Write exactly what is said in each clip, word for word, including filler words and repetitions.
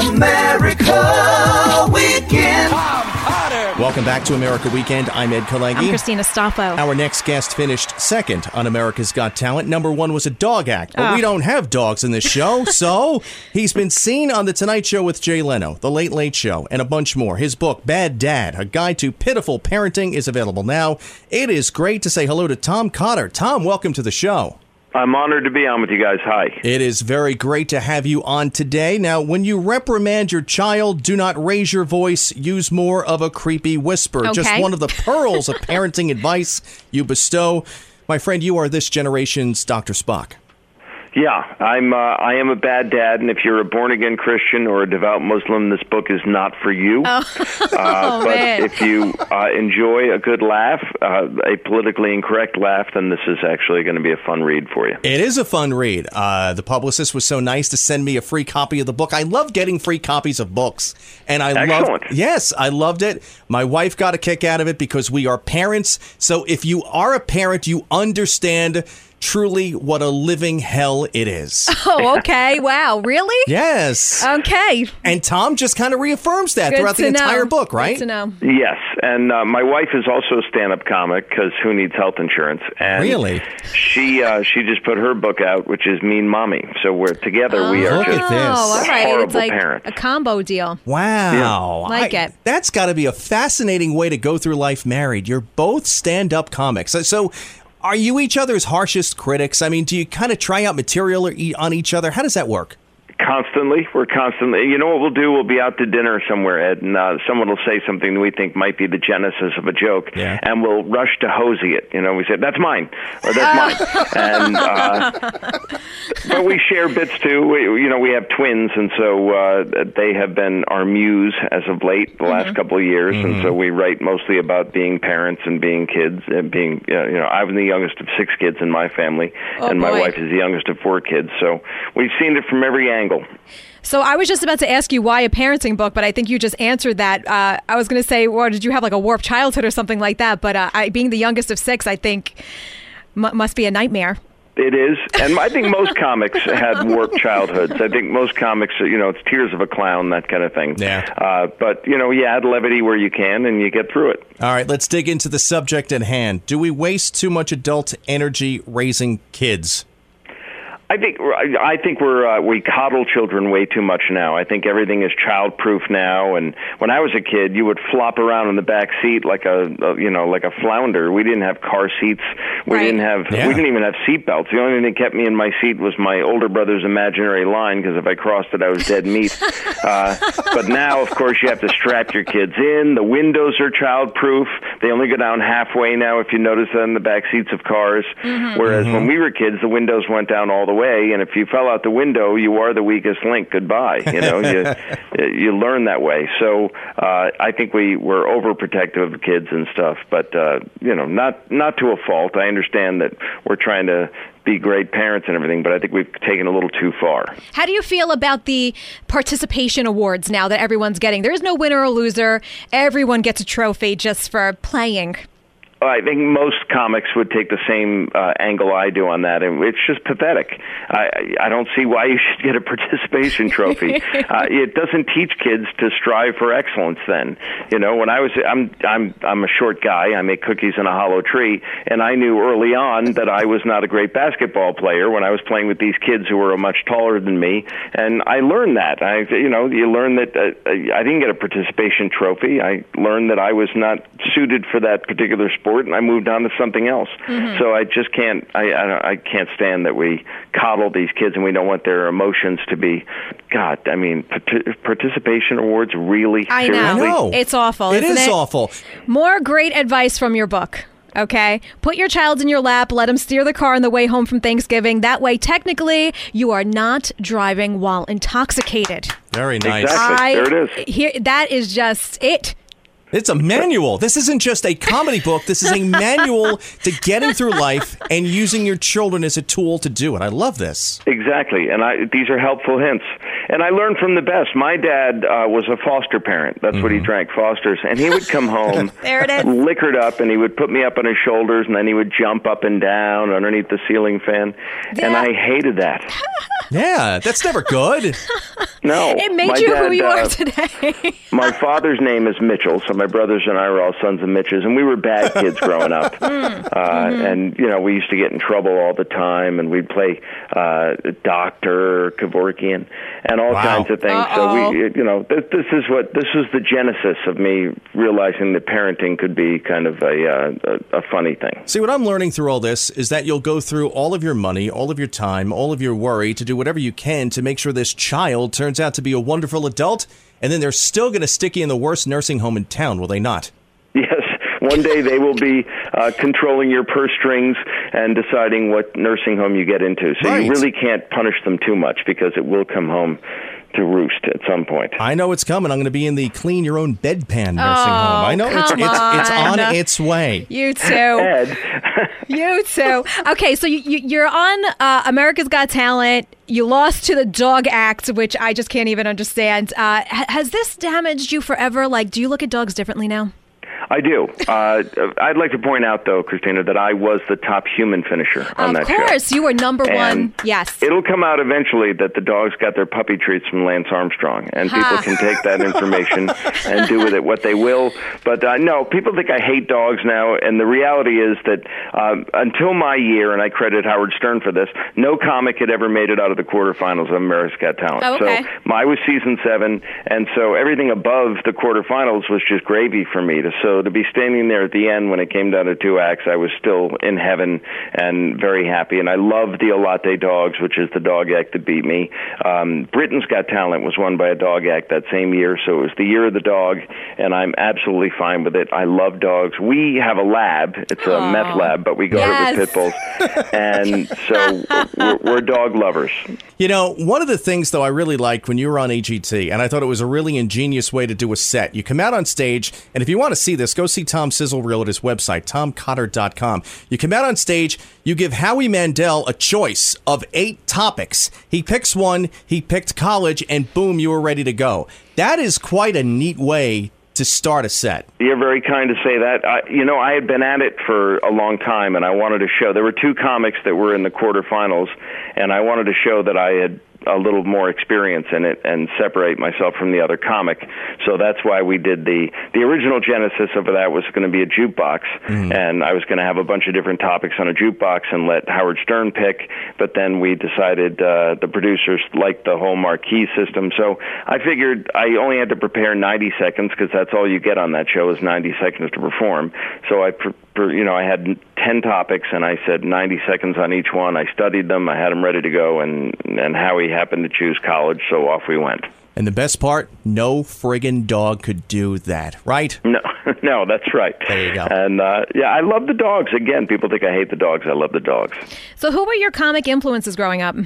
America Weekend. Welcome back to America Weekend. I'm Ed Kalegi. I'm Christina Stoffo. Our next guest finished second on America's Got Talent. Number one was a dog act, but Oh. we don't have dogs in this show, so he's been seen on The Tonight Show with Jay Leno, The Late Late Show, and a bunch more. His book, Bad Dad, A Guide to Pitiful Parenting, is available now. It is great to say hello to Tom Cotter. Tom, welcome to the show. I'm honored to be on with you guys. Hi. It is very great to have you on today. Now, when you reprimand your child, do not raise your voice. Use more of a creepy whisper. Okay. Just one of the pearls of parenting advice you bestow. My friend, you are this generation's Doctor Spock. Yeah, I'm. Uh, I am a bad dad, and if you're a born-again Christian or a devout Muslim, this book is not for you. Oh, uh, oh but man. if you uh, enjoy a good laugh, uh, a politically incorrect laugh, then this is actually going to be a fun read for you. It is a fun read. Uh, the publicist was so nice to send me a free copy of the book. I love getting free copies of books, and I Excellent. love. Yes, I loved it. My wife got a kick out of it because we are parents. So if you are a parent, you understand truly what a living hell it is. Oh, okay. Wow. Really? Yes. Okay. And Tom just kind of reaffirms that Good throughout to the know. entire book, right? Good to know. Yes, and uh, my wife is also a stand-up comic because who needs health insurance? And Really? She uh, she just put her book out, which is Mean Mommy. So we're together. we are Look just at this. Oh, all right. horrible It's like parents. a combo deal. Wow. Like I- it. That's got to be a fascinating way to go through life married. You're both stand-up comics. So, so are you each other's harshest critics? I mean, do you kind of try out material or e- on each other? How does that work? Constantly. We're constantly. You know what we'll do? We'll be out to dinner somewhere, Ed, and uh, someone will say something we think might be the genesis of a joke, Yeah. and we'll rush to hosey it. You know, we say, that's mine, or that's mine. And, uh, but we share bits, too. We, you know, we have twins, and so uh, they have been our muse as of late, the last couple of years, and so we write mostly about being parents and being kids, and being, uh, you know, I'm the youngest of six kids in my family, Oh, and my boy. wife is the youngest of four kids, so we've seen it from every angle. So I was just about to ask you why a parenting book, but I think you just answered that. Uh, I was going to say, well, did you have like a warped childhood or something like that? But uh, I, being the youngest of six, I think m- must be a nightmare. It is, and I think most comics had warped childhoods. I think most comics, you know, it's Tears of a Clown, that kind of thing. Yeah. Uh, but, you know, you add levity where you can, and you get through it. All right, let's dig into the subject at hand. Do we waste too much adult energy raising kids? I think I think we're uh, we coddle children way too much now. I think everything is child-proof now. And when I was a kid, you would flop around in the back seat like a, a you know like a flounder. We didn't have car seats. We Right. didn't have Yeah. we didn't even have seat belts. The only thing that kept me in my seat was my older brother's imaginary line, because if I crossed it, I was dead meat. uh, but now, of course, you have to strap your kids in. The windows are child-proof. They only go down halfway now, if you notice that in the back seats of cars. Whereas when we were kids, the windows went down all the way, and if you fell out the window, you are the weakest link. Goodbye. You know, you you learn that way. So uh, I think we were overprotective of kids and stuff, but uh, you know, not not to a fault. I understand that we're trying to be great parents and everything, but I think we've taken a little too far. How do you feel about the participation awards now that everyone's getting? There's no winner or loser. Everyone gets a trophy just for playing. I think most comics would take the same uh, angle I do on that, and it's just pathetic. I, I don't see why you should get a participation trophy. uh, it doesn't teach kids to strive for excellence. Then, you know, when I was, I'm, I'm, I'm a short guy. I make cookies in a hollow tree, and I knew early on that I was not a great basketball player when I was playing with these kids who were much taller than me, and I learned that. I, you know, you learn that uh, I didn't get a participation trophy. I learned that I was not suited for that particular sport, and I moved on to something else. Mm-hmm. So I just can't, I, I, I can't stand that we coddle these kids and we don't want their emotions to be, God, I mean, part- participation awards, really? I know. Seriously? I know. It's awful, It isn't is it? awful. More great advice from your book. Okay? Put your child in your lap. Let him steer the car on the way home from Thanksgiving. That way, technically, you are not driving while intoxicated. Very nice. Exactly. I, There it is. Here, that is just it. It's a manual. This isn't just a comedy book. This is a manual to getting through life and using your children as a tool to do it. I love this. Exactly, and I, these are helpful hints. And I learned from the best. My dad uh, was a foster parent. That's mm-hmm. what he drank, Fosters. And he would come home there it is. liquored up, and he would put me up on his shoulders, and then he would jump up and down underneath the ceiling fan. Yeah. And I hated that. Yeah, that's never good. No. It made My you dad, who you uh, are today. My father's name is Mitchell, so my brothers and I were all sons of Mitches, and we were bad kids growing up. uh, mm-hmm. And, you know, we used to get in trouble all the time, and we'd play uh, Doctor Kevorkian and all wow. kinds of things. Uh-oh. So, we, you know, this, this is what this was the genesis of me realizing that parenting could be kind of a, uh, a, a funny thing. See, what I'm learning through all this is that you'll go through all of your money, all of your time, all of your worry to do whatever you can to make sure this child turns out to be a wonderful adult, and then they're still going to stick you in the worst nursing home in town, will they not? Yes. One day they will be uh, controlling your purse strings and deciding what nursing home you get into. So right. you really can't punish them too much because it will come home to roost at some point. I know it's coming. I'm going to be in the clean your own bedpan nursing Oh, home. I know it's come it's it's on. on its way. You too. Ed. You too. Okay, so you, you, you're on uh, America's Got Talent. You lost to the Dog Act, which I just can't even understand. Uh, ha- has this damaged you forever? Like, do you look at dogs differently now? I do. Uh, I'd like to point out, though, Christina, that I was the top human finisher on that show. Of course, you were number And one. Yes. It'll come out eventually that the dogs got their puppy treats from Lance Armstrong, and people can take that information and do with it what they will. But uh, no, people think I hate dogs now, and the reality is that um, until my year, and I credit Howard Stern for this, no comic had ever made it out of the quarterfinals of America's Got Talent. Oh, okay. So I was season seven, and so everything above the quarterfinals was just gravy for me. To, so to be standing there at the end when it came down to two acts, I was still in heaven and very happy. And I loved the Olate Dogs, which is the dog act that beat me. Um, Britain's Got Talent was won by a dog act that same year, so it was the year of the dog, and I'm absolutely fine with it. I love dogs. We have a lab. It's a Aww. meth lab, but we go Yes. with pit bulls. And so we're, we're dog lovers. You know, one of the things, though, I really liked when you were on A G T, and I thought it was a really ingenious way to do a set. You come out on stage, and if you want to see this, go see Tom Sizzlereel at his website, tom cotter dot com. You come out on stage, you give Howie Mandel a choice of eight topics. He picks one, he picked college, and boom, you were ready to go. That is quite a neat way to start a set. You're very kind to say that. I, you know, I had been at it for a long time, and I wanted to show. There were two comics that were in the quarterfinals, and I wanted to show that I had a little more experience in it and separate myself from the other comic. So that's why we did the the original genesis of that was going to be a jukebox, mm. and I was going to have a bunch of different topics on a jukebox and let Howard Stern pick, but then we decided uh, the producers liked the whole marquee system, so I figured I only had to prepare ninety seconds because that's all you get on that show is ninety seconds to perform. So I pre- you know, I had ten topics, and I said ninety seconds on each one. I studied them, I had them ready to go, and, and Howie happened to choose college, so off we went. And the best part, no friggin' dog could do that, right? No, no, that's right. There you go. And, uh, yeah, I love the dogs. Again, people think I hate the dogs. I love the dogs. So who were your comic influences growing up?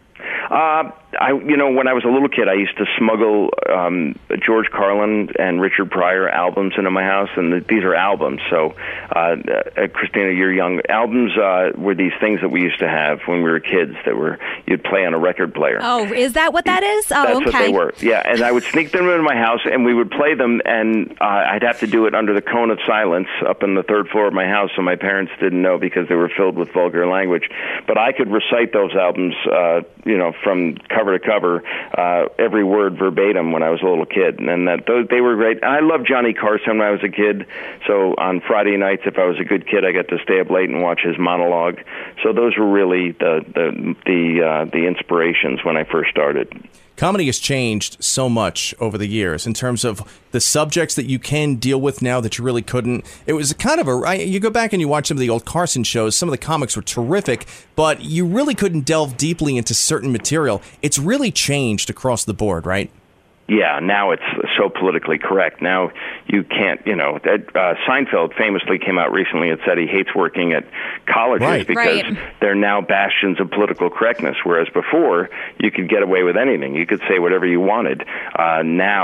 Uh, I, you know, when I was a little kid, I used to smuggle um, George Carlin and Richard Pryor albums into my house, and the, these are albums. So, uh, uh, Christina, you're young. Albums uh, were these things that we used to have when we were kids that were you'd play on a record player. Oh, is that what that is? Oh, That's okay. what they were. Yeah, and I would sneak them into my house, and we would play them, and uh, I'd have to do it under the cone of silence up on the third floor of my house, so my parents didn't know because they were filled with vulgar language. But I could recite those albums, uh, you know, from cover to cover, uh, every word verbatim when I was a little kid, and that those, they were great. And I loved Johnny Carson when I was a kid. So on Friday nights, if I was a good kid, I got to stay up late and watch his monologue. So those were really the the the, uh, the inspirations when I first started. Comedy has changed so much over the years in terms of the subjects that you can deal with now that you really couldn't. It was kind of a, you go back and you watch some of the old Carson shows, some of the comics were terrific, but you really couldn't delve deeply into certain material. It's really changed across the board, right? Yeah, now it's so politically correct. Now you can't, you know, uh, Seinfeld famously came out recently and said he hates working at colleges right. because right. they're now bastions of political correctness, whereas before you could get away with anything. You could say whatever you wanted. Uh, now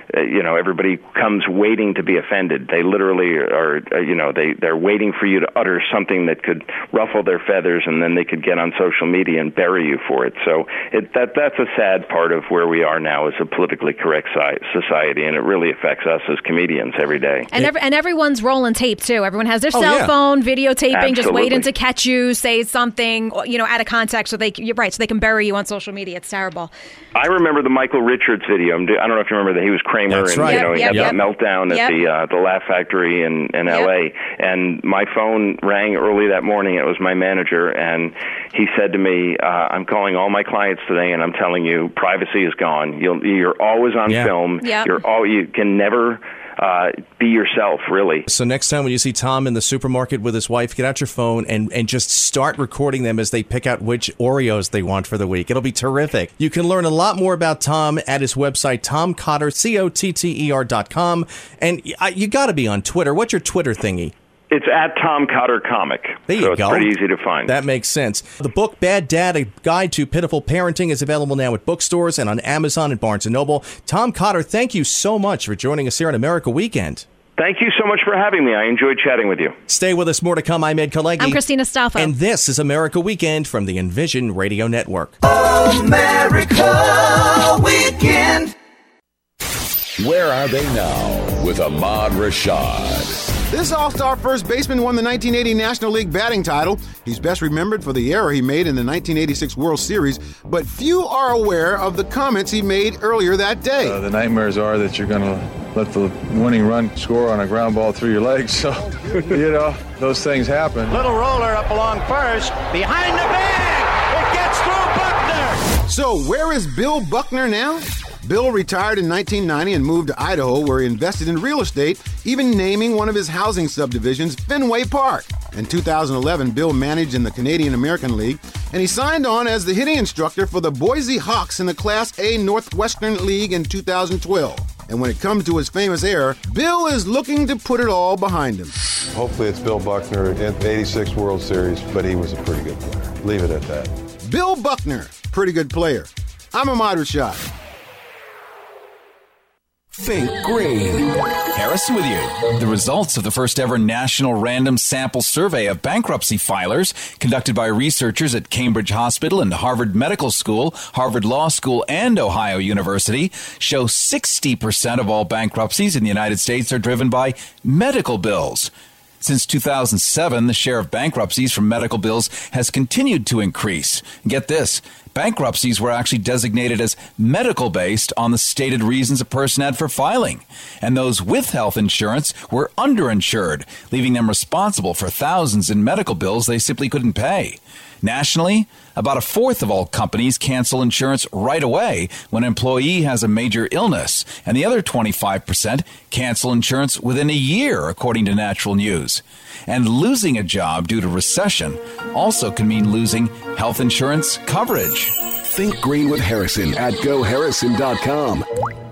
uh, you know, everybody comes waiting to be offended. They literally are, uh, you know, they, they're waiting for you to utter something that could ruffle their feathers, and then they could get on social media and bury you for it. So it, that that's a sad part of where we are now as a politically correct society, and it really affects us as comedians every day. And every, and everyone's rolling tape, too. Everyone has their oh, cell yeah. phone, videotaping, Absolutely. just waiting to catch you, say something, you know, out of context, so they, you're right, so they can bury you on social media. It's terrible. I remember the Michael Richards video. I don't know if you remember that he was Kramer, That's and right. you know he Yep, had yep, that meltdown yep. at the uh, the Laugh Factory in, in L A. Yep. And my phone rang early that morning. It was my manager, and he said to me, uh, "I'm calling all my clients today, and I'm telling you, privacy is gone. You'll, you're always on Yeah. film. Yep. You're all you can never." Uh, be yourself, really. So next time when you see Tom in the supermarket with his wife, get out your phone and, and just start recording them as they pick out which Oreos they want for the week. It'll be terrific. You can learn a lot more about Tom at his website, Tom Cotter, C O T T E R dot com. And I, you got to be on Twitter. What's your Twitter thingy? It's at Tom Cotter Comic. There you so go. It's pretty easy to find. That makes sense. The book Bad Dad, A Guide to Pitiful Parenting is available now at bookstores and on Amazon and Barnes and Noble. Tom Cotter, thank you so much for joining us here on America Weekend. Thank you so much for having me. I enjoyed chatting with you. Stay with us. More to come. I'm Ed Kalegi. I'm Christina Stauffer. And this is America Weekend from the Envision Radio Network. America Weekend. Where are they now with Ahmad Rashad? This all-star first baseman won the nineteen eighty National League batting title. He's best remembered for the error he made in the nineteen eighty-six World Series, but few are aware of the comments he made earlier that day. Uh, the nightmares are that you're going to let the winning run score on a ground ball through your legs. So, you know, those things happen. Little roller up along first, behind the bag. It gets through Buckner. So where is Bill Buckner now? Bill retired in nineteen ninety and moved to Idaho, where he invested in real estate, even naming one of his housing subdivisions Fenway Park. In two thousand eleven, Bill managed in the Canadian American League, and he signed on as the hitting instructor for the Boise Hawks in the Class A Northwestern League in two thousand twelve. And when it comes to his famous error, Bill is looking to put it all behind him. Hopefully it's Bill Buckner in the eighty-six World Series, but he was a pretty good player. Leave it at that. Bill Buckner, pretty good player. I'm Ahmad Rashad. Think Green. Harrison with you. The results of the first ever national random sample survey of bankruptcy filers conducted by researchers at Cambridge Hospital and Harvard Medical School, Harvard Law School, and Ohio University show sixty percent of all bankruptcies in the United States are driven by medical bills. Since two thousand seven, the share of bankruptcies from medical bills has continued to increase. Get this. Bankruptcies were actually designated as medical-based on the stated reasons a person had for filing. And those with health insurance were underinsured, leaving them responsible for thousands in medical bills they simply couldn't pay. Nationally, about a fourth of all companies cancel insurance right away when an employee has a major illness, and the other twenty-five percent cancel insurance within a year, according to Natural News. And losing a job due to recession also can mean losing health insurance coverage. Think Green with Harrison at go harrison dot com.